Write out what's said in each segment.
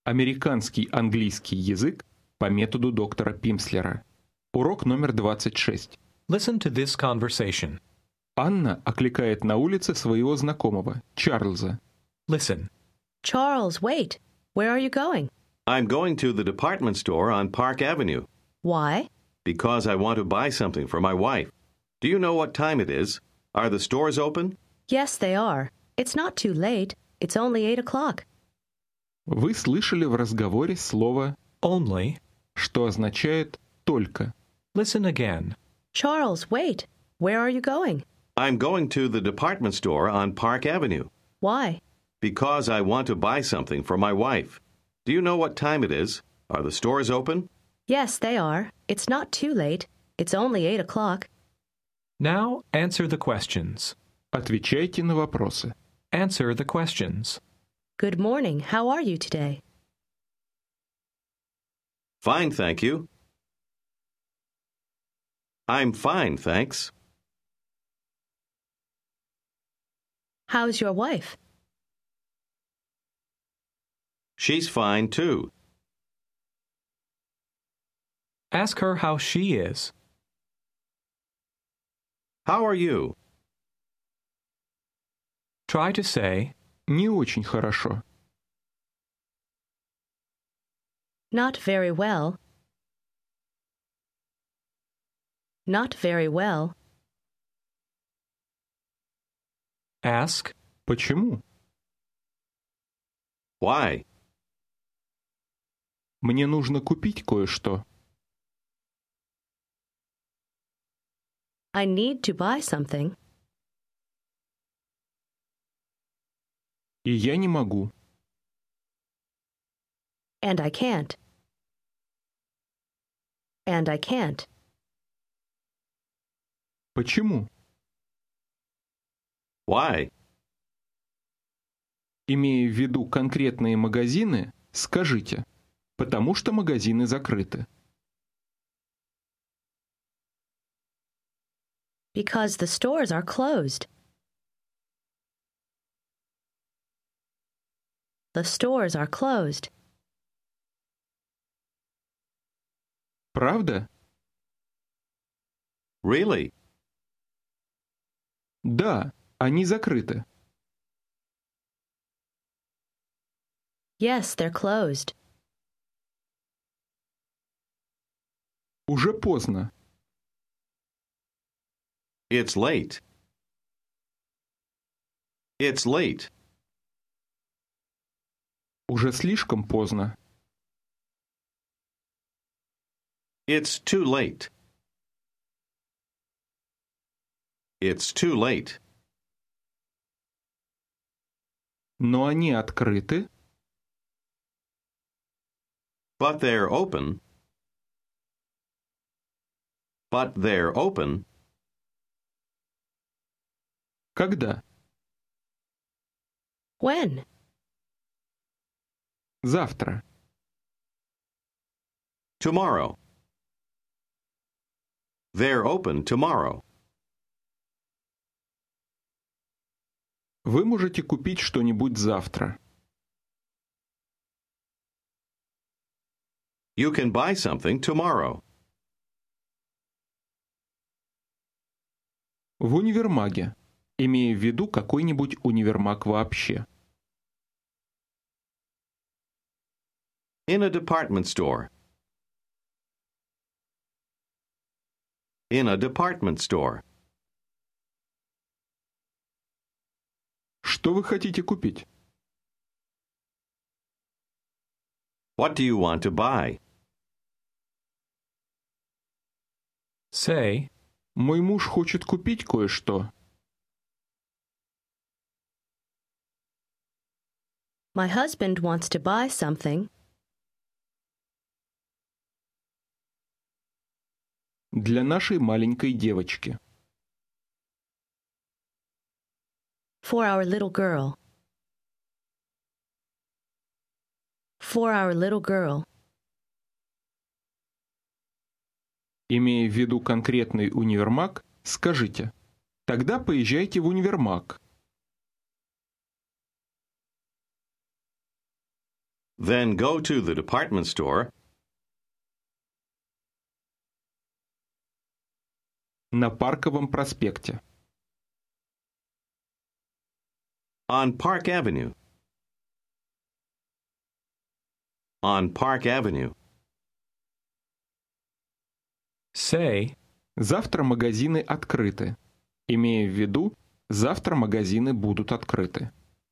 Американский английский язык по методу доктора Пимслера. Урок номер 26. Listen to this conversation. Анна окликает на улице своего знакомого, Чарльза. Listen. Charles, wait. Where are you going? I'm going to the department store on Park Avenue Why? because I want to buy something for my wife. Do you know what time it is? Are the stores open? Yes, they are. It's not too late. It's only 8 o'clock. Вы слышали в разговоре слово Only. что означает «только». Listen again. Charles, wait. Where are you going? I'm going to the department store on Park Avenue Why? because I want to buy something for my wife. Do you know what time it is? Are the stores open? Yes, they are. It's not too late. It's only 8 o'clock. Now answer the questions. Отвечайте на вопросы. Answer the questions. Good morning. How are you today? Fine, thank you. I'm fine, thanks. How's your wife? She's fine, too. Ask her how she is. How are you? Try to say, Не очень хорошо. Not very well. Not very well. ask, Почему? Why? Мне нужно купить кое-что. I need to buy something. И я не могу. And I can't. And I can't. Почему? Why? Имея в виду конкретные магазины, скажите, потому что магазины закрыты. Because the stores are closed. The stores are closed. Правда? Really? Да, они закрыты. Yes, they're closed. Уже поздно. It's late. It's late. Уже слишком поздно. It's too late. It's too late. Но они открыты. But they're open. But they're open. Когда? When? Завтра. Tomorrow. They're open tomorrow. Вы можете купить что-нибудь завтра. You can buy something tomorrow. В универмаге, имея в виду какой-нибудь универмаг вообще. In a department store. In a department store. Что вы хотите купить? What do you want to buy? say, Мой муж хочет купить кое-что. My husband wants to buy something. Для нашей маленькой девочки. For our little girl. For our little girl. Имея в виду конкретный универмаг, скажите, тогда поезжайте в универмаг. Then go to the department store. На Парковом проспекте. On Park Avenue. On Park Avenue. Say, Завтра магазины открыты. Имея в виду, завтра магазины будут открыты.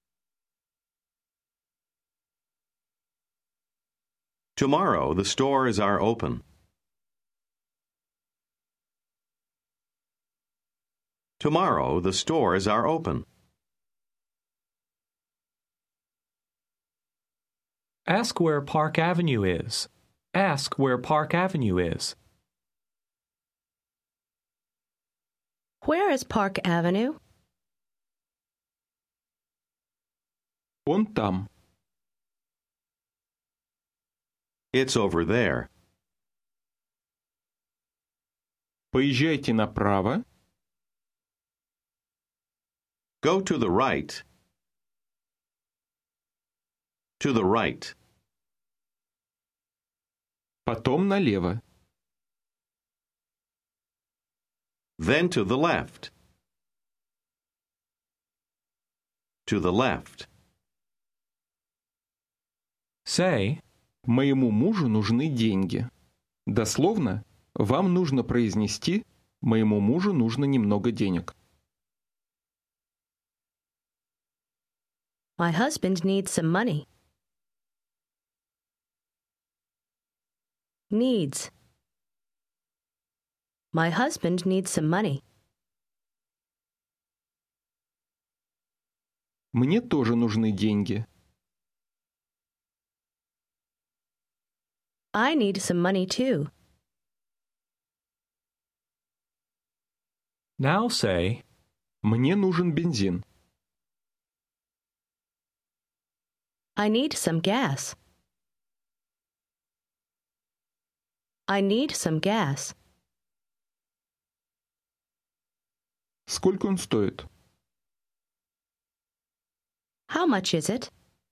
Tomorrow the stores are open. Tomorrow the stores are open. ask where Park Avenue is. Ask where Park Avenue is. Where is Park Avenue? Он там. It's over there. Поезжайте направо. Go to the right. To the right. Потом налево. Then to the left. To the left. Say, Моему мужу нужны деньги. Дословно, вам нужно произнести «Моему мужу нужно немного денег». My husband needs some money. Needs. My husband needs some money. Мне тоже нужны деньги. I need some money too. now say, Мне нужен бензин. I need some gas. I need some gas. Сколько он стоит? How much is it?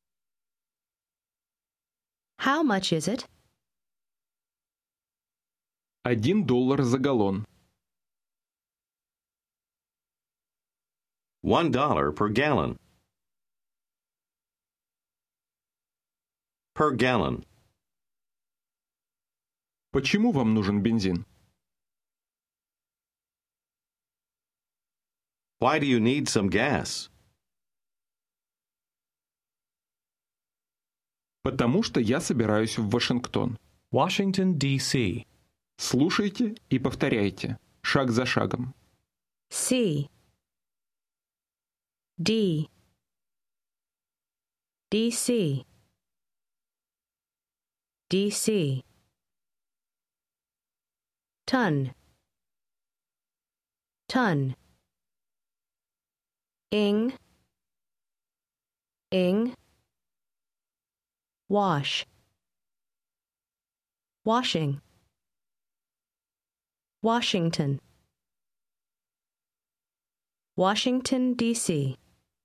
How much is it? $1 за галлон. $1 per gallon. Per gallon. Почему вам нужен бензин? Why do you need some gas? Потому что я собираюсь в Вашингтон. Washington, D.C. Слушайте и повторяйте, шаг за шагом. C. D. DC. DC. Ton. Ton. Ing. Ing. Wash. Washing. Washington. Washington, D.C.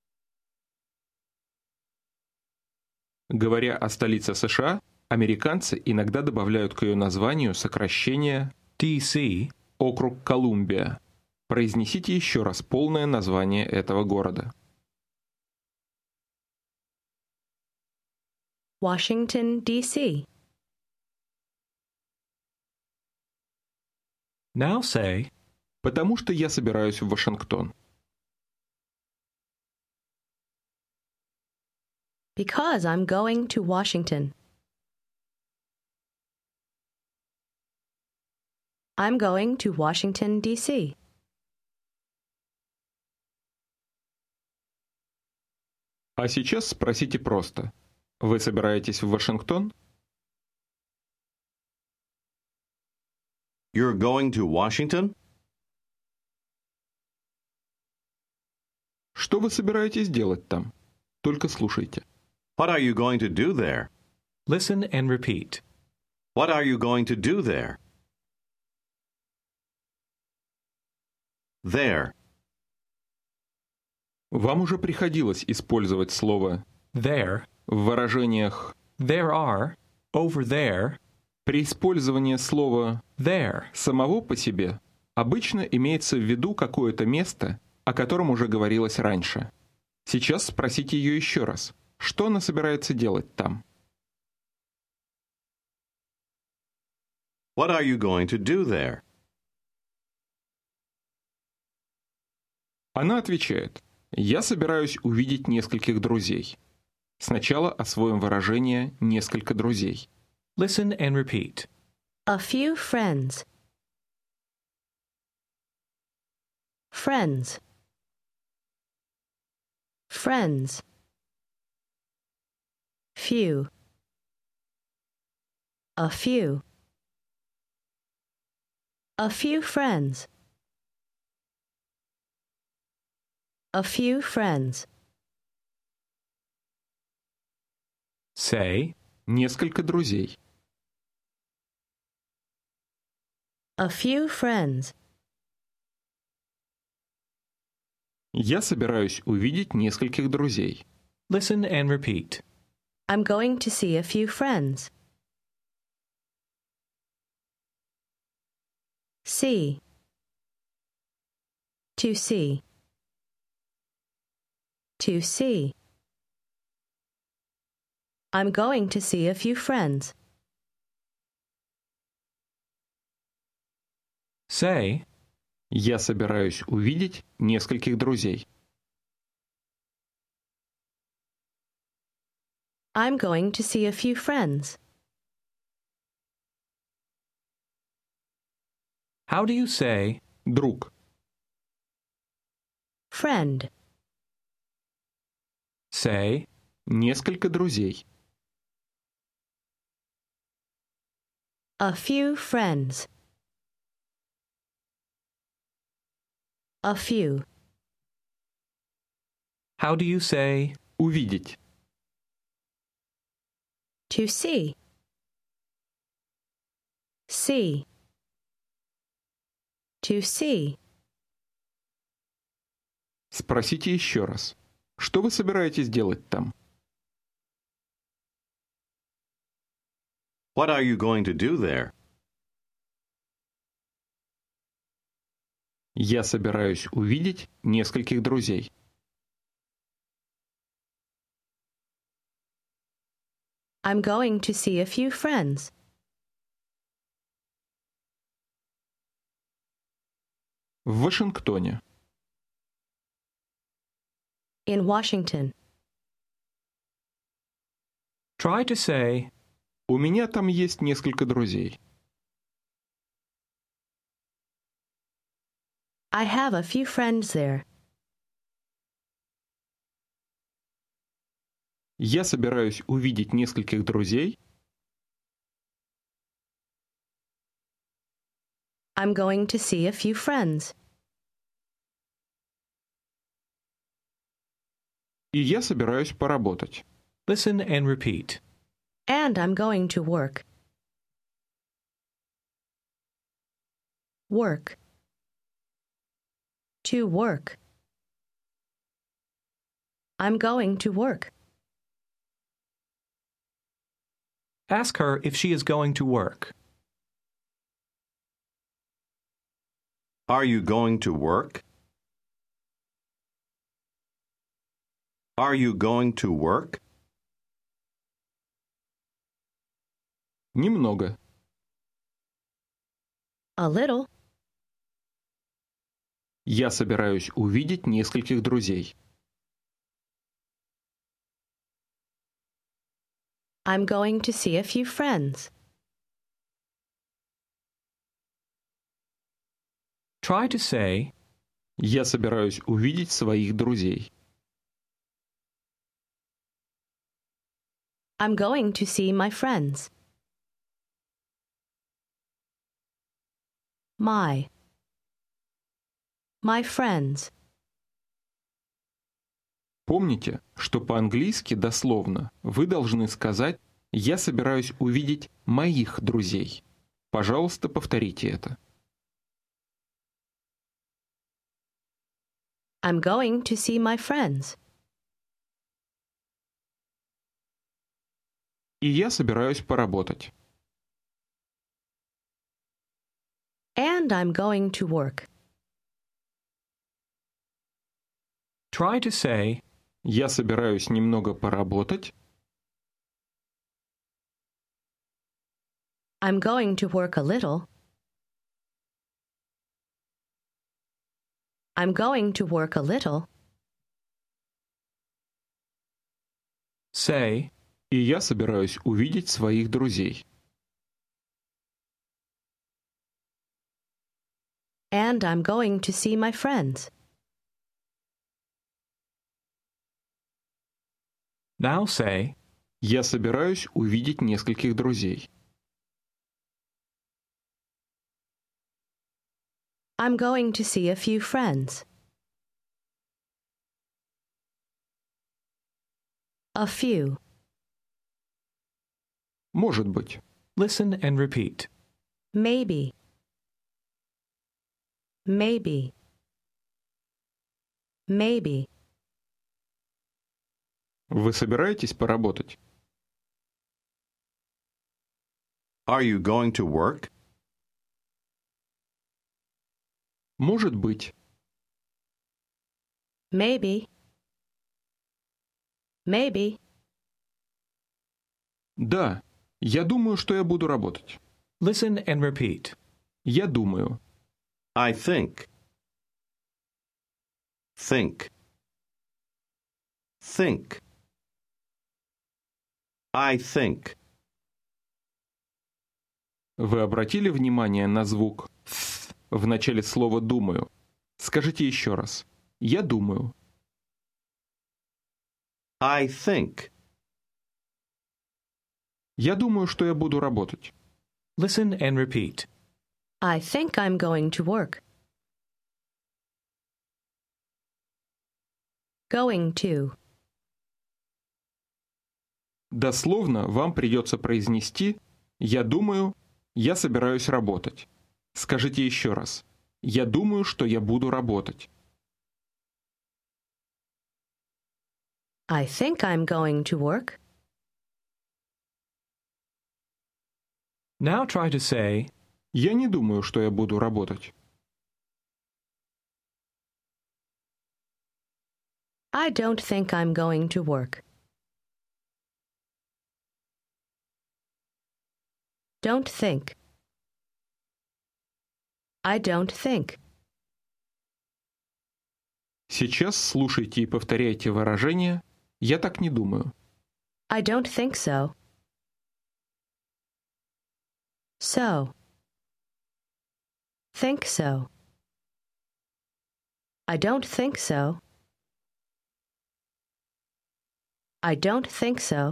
Говоря о столице США, американцы иногда добавляют к ее названию сокращение D.C. округ Колумбия. Произнесите еще раз полное название этого города. Washington, D.C. Now say, Потому что я собираюсь в Вашингтон. Because I'm going to Washington. I'm going to Washington, D.C. А сейчас спросите просто. Вы собираетесь в Вашингтон? You're going to Washington? Что вы собираетесь делать там? Только слушайте. What are you going to do there? listen and repeat. What are you going to do there? There. Вам уже приходилось использовать слово There, в выражениях there are, over there, При использовании слова there. самого по себе обычно имеется в виду какое-то место, о котором уже говорилось раньше. Сейчас спросите ее еще раз. Что она собирается делать там? What are you going to do there? Она отвечает: «Я собираюсь увидеть нескольких друзей». Сначала освоим выражение «несколько друзей». Listen and repeat. A few friends. Friends. Friends. Few. A few. A few friends. A few friends. Say, Несколько друзей. A few friends. Я собираюсь увидеть нескольких друзей. listen and repeat. I'm going to see a few friends. See. To see. To see. I'm going to see a few friends. Say, Я собираюсь увидеть нескольких друзей. I'm going to see a few friends. how do you say Друг. Friend. say, Несколько друзей. A few friends. A few. how do you say Увидеть. To see. See. To see. Спросите еще раз. Что вы собираетесь делать там? What are you going to do there? Я собираюсь увидеть нескольких друзей. I'm going to see a few friends. В Вашингтоне. In Washington. try to say У меня там есть несколько друзей. I have a few friends there. Я собираюсь увидеть нескольких друзей. I'm going to see a few friends. И я собираюсь поработать. listen and repeat. And I'm going to work. Work. To work. I'm going to work. Ask her if she is going to work. Are you going to work? Are you going to work? Немного. A little. Я собираюсь увидеть нескольких друзей. I'm going to see a few friends. Try to say Я собираюсь увидеть своих друзей. I'm going to see my friends. My friends. Помните, что по-английски дословно вы должны сказать «Я собираюсь увидеть моих друзей». Пожалуйста, повторите это. I'm going to see my friends. И я собираюсь поработать. And I'm going to work. Try to say, Я собираюсь немного поработать. I'm going to work a little. I'm going to work a little. say, И я собираюсь увидеть своих друзей. And I'm going to see my friends. now say, Я собираюсь увидеть нескольких друзей. I'm going to see a few friends. A few. Может быть. listen and repeat. Maybe. Maybe. Maybe. Вы собираетесь поработать? Are you going to work? Может быть. Maybe. Maybe. Да, я думаю, что я буду работать. Listen and repeat. Я думаю. I think. Think. Think. I think. Вы обратили внимание на звук «th» в начале слова «думаю»? Скажите еще раз. Я думаю. I think. Я думаю, что я буду работать. Listen and repeat. I think I'm going to work. Going to. Дословно вам придется произнести «я думаю, я собираюсь работать». Скажите еще раз. Я думаю, что я буду работать. I think I'm going to work. Now try to say, Я не думаю, что я буду работать. I don't think I'm going to work. Don't think. I don't think. Сейчас слушайте и повторяйте выражение «я так не думаю». I don't think so. So. Think so. I don't think so. I don't think so.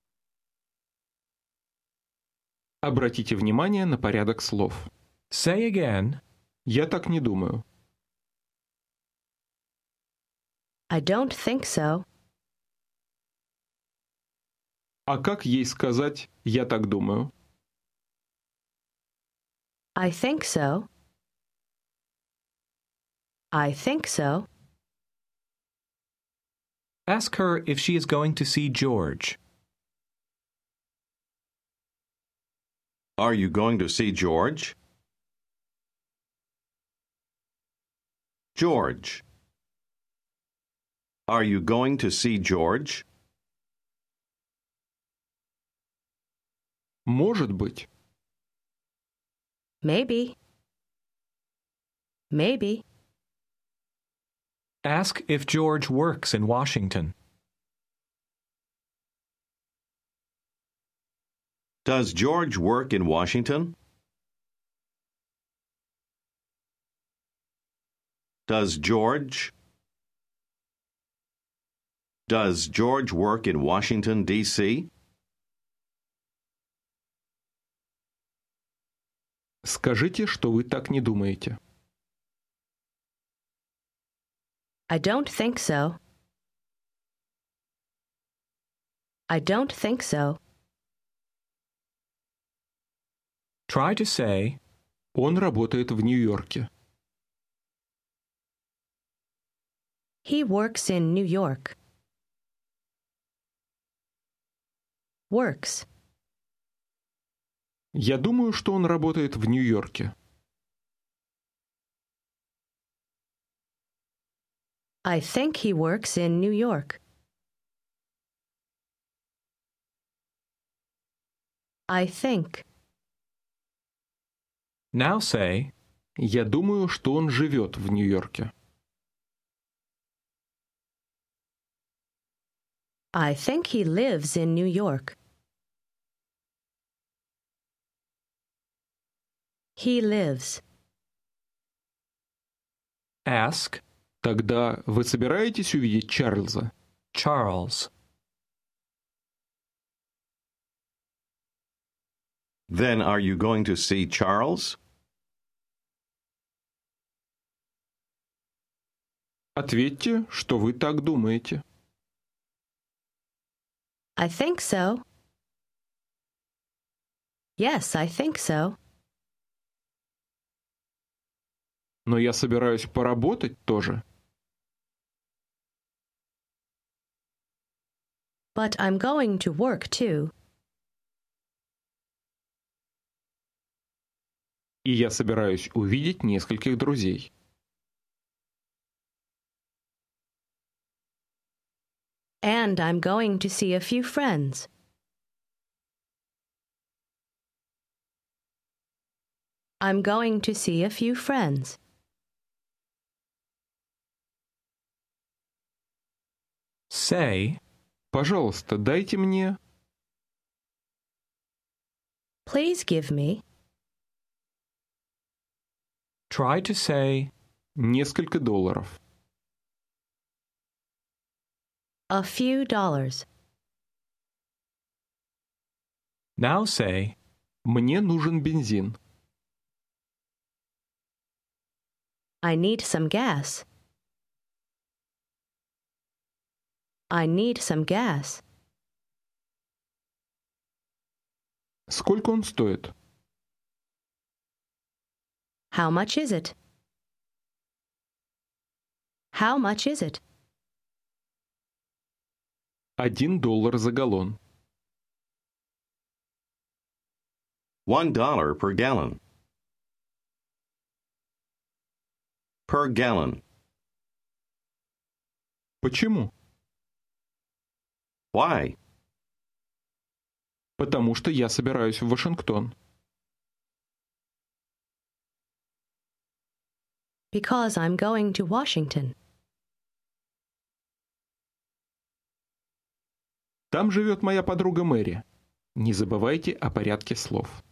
Обратите внимание на порядок слов. say again, Я так не думаю. I don't think so. А как ей сказать «я так думаю»? I think so. I think so. ask her if she is going to see George. Are you going to see George? George. Are you going to see George? Может быть. Maybe. Maybe. Ask if George works in Washington. Does George work in Washington? Does George work in Washington, D.C.? Скажите, что вы так не думаете. I don't think so. I don't think so. Try to say, Он работает в Нью-Йорке. He works in New York. Works. Я думаю, что он работает в Нью-Йорке. I think he works in New York. I think. Now say, Я думаю, что он живет в Нью-Йорке. I think he lives in New York. He lives. ask, Тогда вы собираетесь увидеть Чарльза? Charles. Then are you going to see Charles? Ответьте, что вы так думаете. I think so. Yes, I think so. Но я собираюсь поработать тоже. But I'm going to work too. И я собираюсь увидеть нескольких друзей. And I'm going to see a few friends. I'm going to see a few friends. Say, Пожалуйста, дайте мне... Please give me try to say, несколько долларов. a few dollars. now say, Мне нужен бензин. I need some gas. I need some gas. Сколько он стоит? How much is it? How much is it? $1 за галлон. $1 per gallon. Per gallon. Почему? Why? Потому что я собираюсь в Вашингтон. Because I'm going to Washington. Там живет моя подруга Мэри. Не забывайте о порядке слов.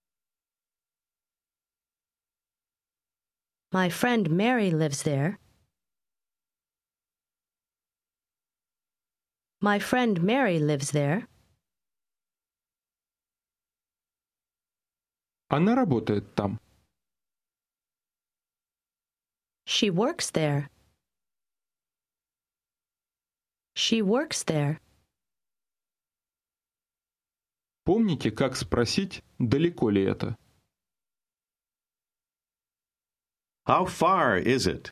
My friend Mary lives there. My friend Mary lives there. Она работает там. She works there. She works there. Помните, как спросить, далеко ли это? How far is it?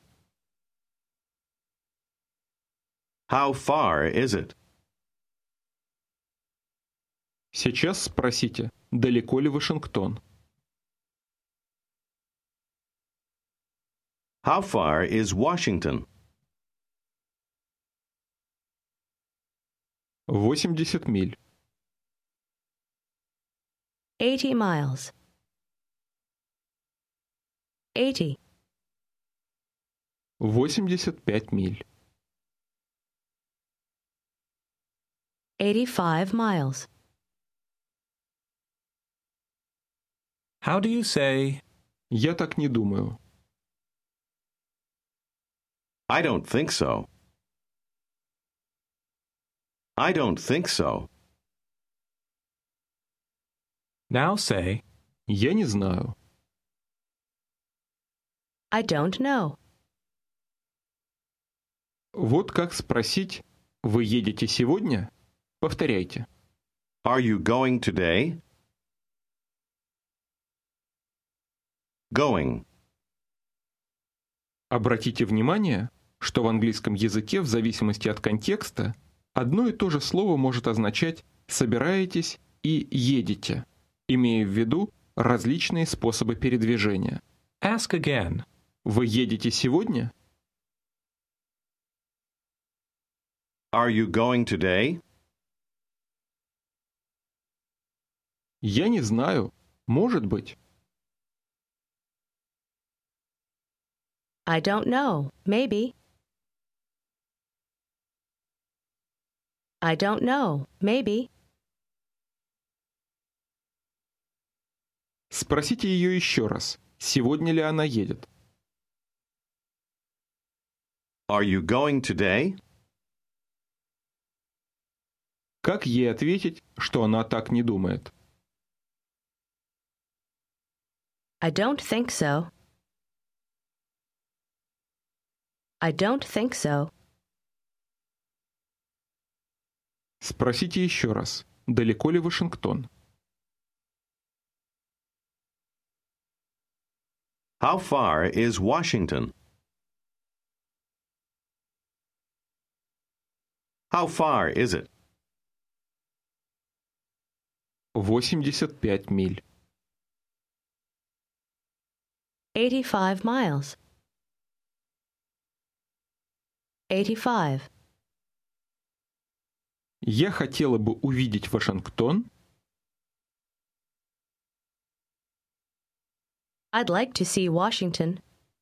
How far is it? Сейчас спросите, далеко ли Вашингтон? How far is Washington? 80 миль. 80 miles. 80. 85 миль. 85 miles. how do you say, Я так не думаю. I don't think so. I don't think so. now say, Я не знаю. I don't know. Вот как спросить, вы едете сегодня? Повторяйте. Are you going today? Going. Обратите внимание, что в английском языке в зависимости от контекста одно и то же слово может означать собираетесь и едете, имея в виду различные способы передвижения. Ask again. Вы едете сегодня? Are you going today? Я не знаю. Может быть. I don't know. Maybe. I don't know. Maybe. Спросите ее еще раз, сегодня ли она едет. Are you going today? Как ей ответить, что она так не думает? I don't think so. I don't think so. Спросите еще раз, далеко ли Вашингтон? How far is Washington? How far is it? 85 миль. 85 miles. 85. Я хотела бы увидеть Вашингтон. I'd like to see Washington.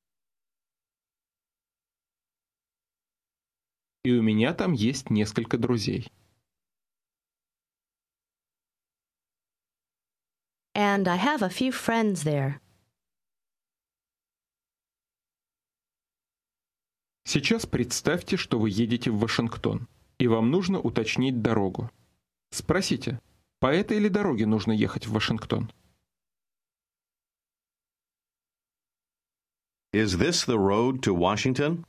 И у меня там есть несколько друзей. And I have a few friends there. Сейчас представьте, что вы едете в Вашингтон, и вам нужно уточнить дорогу. Спросите, по этой ли дороге нужно ехать в Вашингтон? Is this the road to Washington?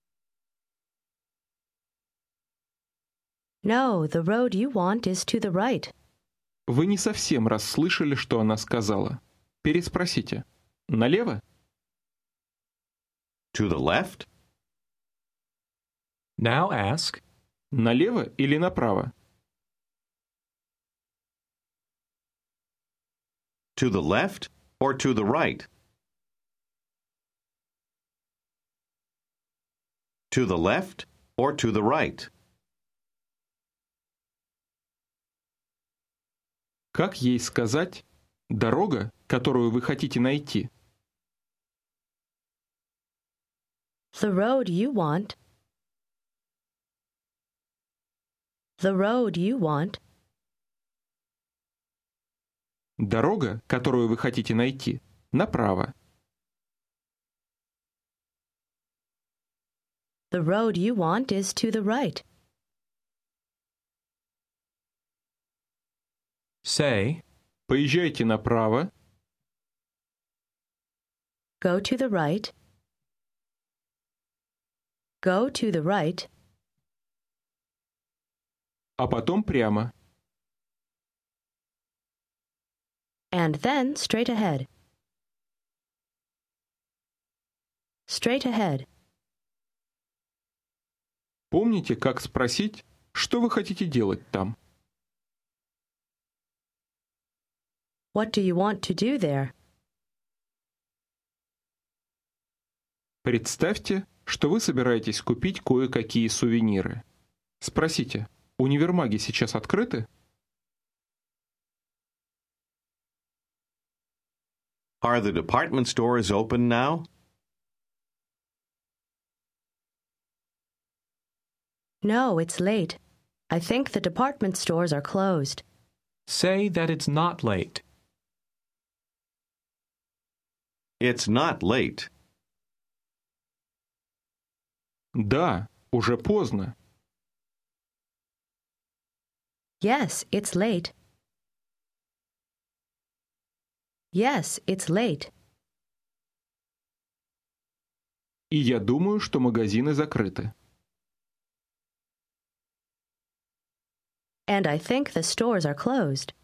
No, the road you want is to the right. Вы не совсем расслышали, что она сказала. Переспросите. Налево? To the left? Now ask, Налево или направо? To the left or to the right? To the left or to the right? Как ей сказать «дорога, которую вы хотите найти»? The road you want. The road you want. Дорога, которую вы хотите найти, направо. The road you want is to the right. say, Поезжайте направо, Go to the right. Go to the right. а потом прямо. And then straight ahead. Straight ahead. Помните, как спросить, что вы хотите делать там? What do you want to do there? Представьте, что вы собираетесь купить кое-какие сувениры. Спросите, универмаги сейчас открыты? Are the department stores open now? No, it's late. I think the department stores are closed. say that it's not late. It's not late. Да, уже поздно. Yes, it's late. Yes, it's late. И я думаю, что магазины закрыты. And I think the stores are closed.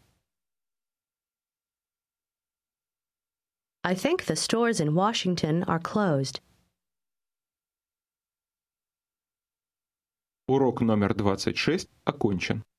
I think the stores in Washington are closed. Урок номер 26 окончен.